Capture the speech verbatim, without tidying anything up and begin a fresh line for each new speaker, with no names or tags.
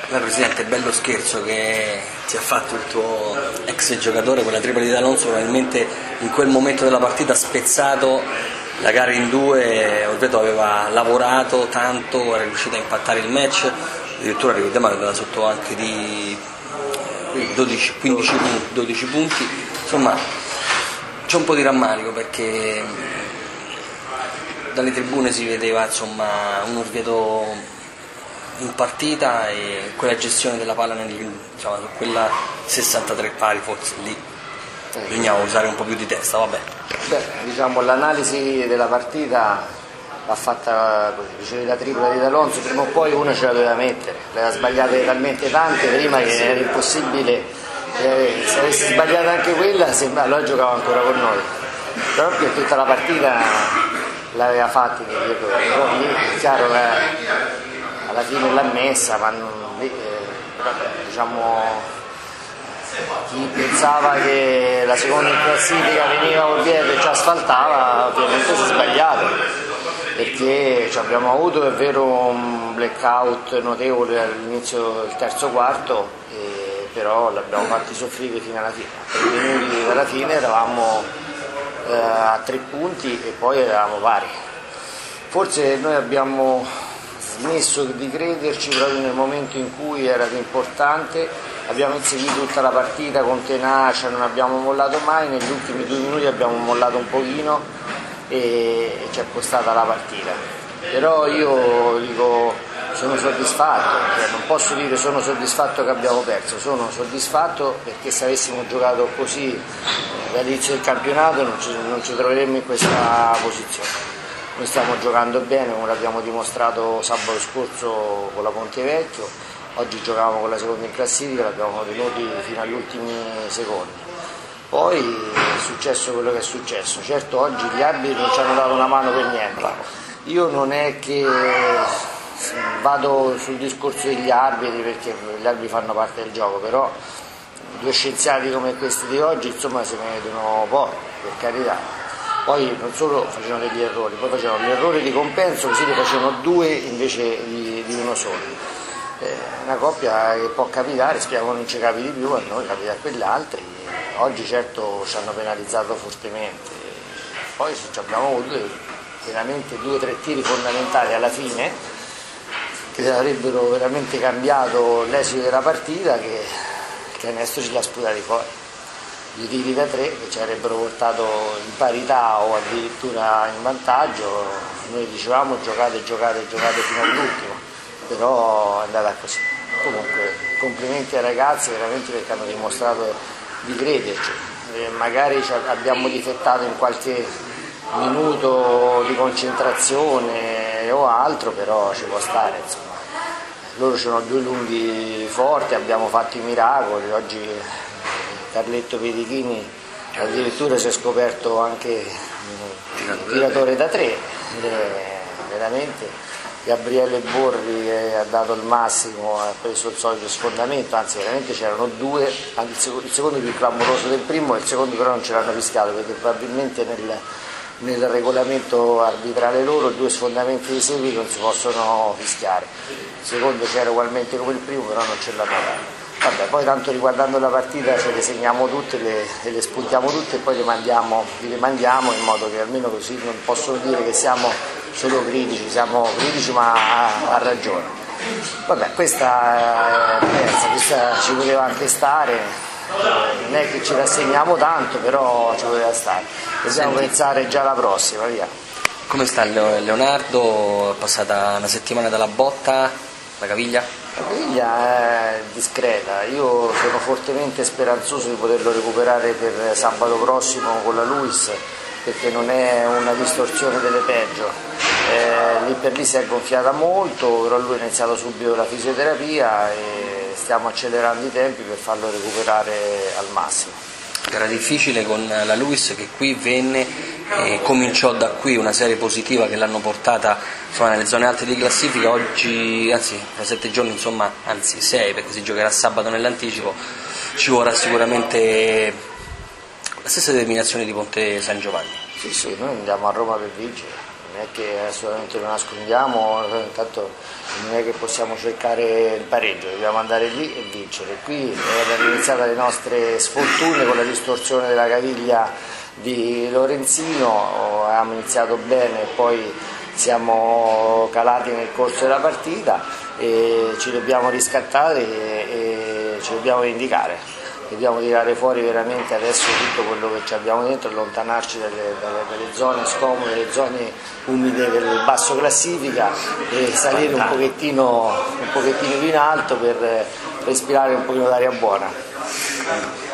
Beh, Presidente, bello scherzo che ti ha fatto il tuo ex giocatore, quella tripla di D'Alonso, probabilmente in quel momento della partita ha spezzato la gara in due. Orvieto aveva lavorato tanto, era riuscito a impattare il match, addirittura ricordiamo che andava sotto anche di dodici, quindici punti, dodici punti, insomma c'è un po' di rammarico perché dalle tribune si vedeva insomma un Orvieto in partita e quella gestione della palla nel, diciamo, su quella sessantatré pari forse lì bisognava usare un po' più di testa, vabbè.
Beh, diciamo l'analisi della partita l'ha fatta così, dicevi la tripla di D'Alonso, prima o poi uno ce la doveva mettere, le aveva sbagliate talmente tante prima che era impossibile, eh, se avessi sbagliato anche quella sembra, allora giocava ancora con noi, però che tutta la partita l'aveva fatta, però lì è chiaro che alla fine l'ha messa, ma non, eh, diciamo chi pensava che la seconda in classifica veniva Orvieto e ci asfaltava ovviamente si è sbagliato, perché ci abbiamo avuto è vero un blackout notevole all'inizio del terzo quarto, eh, però l'abbiamo fatti soffrire fino alla fine. A tre minuti dalla fine eravamo eh, a tre punti e poi eravamo pari. Forse noi abbiamo smesso di crederci proprio nel momento in cui era importante, abbiamo inseguito tutta la partita con tenacia, non abbiamo mollato mai, negli ultimi due minuti abbiamo mollato un pochino e, e ci è costata la partita, però io dico sono soddisfatto, cioè, non posso dire sono soddisfatto che abbiamo perso, sono soddisfatto perché se avessimo giocato così dall'inizio del campionato non ci, non ci troveremmo in questa posizione. Noi stiamo giocando bene come l'abbiamo dimostrato sabato scorso con la Pontevecchio, oggi giocavamo con la seconda in classifica, l'abbiamo tenuti fino agli ultimi secondi. Poi è successo quello che è successo, certo oggi gli arbitri non ci hanno dato una mano per niente, io non è che vado sul discorso degli arbitri perché gli arbitri fanno parte del gioco, però due scienziati come questi di oggi insomma se ne vedono pochi, per carità. Poi non solo facevano degli errori, poi facevano gli errori di compenso, così ne facevano due invece di, di uno solo. Eh, una coppia che può capitare, speriamo non ci capi di più, a noi capita a quegli altri. Oggi certo ci hanno penalizzato fortemente, poi abbiamo avuto veramente due o tre tiri fondamentali alla fine che avrebbero veramente cambiato l'esito della partita, che il canestro ce l'ha sputati fuori. I tiri da tre che ci avrebbero portato in parità o addirittura in vantaggio, noi dicevamo giocate, giocate, giocate fino all'ultimo, però è andata così. Comunque complimenti ai ragazzi veramente perché hanno dimostrato di crederci, e magari abbiamo difettato in qualche minuto di concentrazione o altro, però ci può stare insomma. Loro sono due lunghi forti, abbiamo fatto i miracoli, oggi Carletto Pedichini addirittura si è scoperto anche il tiratore da tre, veramente Gabriele Borri ha dato il massimo, ha preso il solito sfondamento, anzi veramente c'erano due, anche il secondo più clamoroso del primo e il secondo però non ce l'hanno fischiato perché probabilmente nel, nel regolamento arbitrale loro due sfondamenti di seguito non si possono fischiare, il secondo c'era ugualmente come il primo però non ce l'hanno dato. Vabbè, poi tanto riguardando la partita ce le segniamo tutte le, e le spuntiamo tutte e poi le mandiamo, le mandiamo in modo che almeno così non possono dire che siamo solo critici, siamo critici ma a, a ragione. Vabbè, questa è diversa, questa ci poteva anche stare, non è che ci rassegniamo tanto, però ci poteva stare. Dobbiamo Senti. pensare già alla prossima, via.
Come sta Leonardo? È passata una settimana dalla botta, la caviglia?
La caviglia è discreta, io sono fortemente speranzoso di poterlo recuperare per sabato prossimo con la Luis, perché non è una distorsione delle peggio, eh, lì per lì si è gonfiata molto, però lui ha iniziato subito la fisioterapia e stiamo accelerando i tempi per farlo recuperare al massimo.
Era difficile con la Luis che qui venne e cominciò da qui una serie positiva che l'hanno portata insomma, nelle zone alte di classifica. Oggi, anzi fra sette giorni, insomma, anzi sei perché si giocherà sabato nell'anticipo, ci vorrà sicuramente la stessa determinazione di Ponte San Giovanni.
Sì, sì, noi andiamo a Roma per vincere, non è che assolutamente lo nascondiamo, intanto non è che possiamo cercare il pareggio, dobbiamo andare lì e vincere. Qui erano iniziate le nostre sfortune con la distorsione della caviglia di Lorenzino, abbiamo iniziato bene e poi siamo calati nel corso della partita e ci dobbiamo riscattare e, e ci dobbiamo vendicare. Dobbiamo tirare fuori veramente adesso tutto quello che abbiamo dentro, allontanarci dalle, dalle, dalle zone scomode, dalle zone umide del basso classifica e salire un pochettino, un pochettino più in alto per respirare un pochino d'aria buona.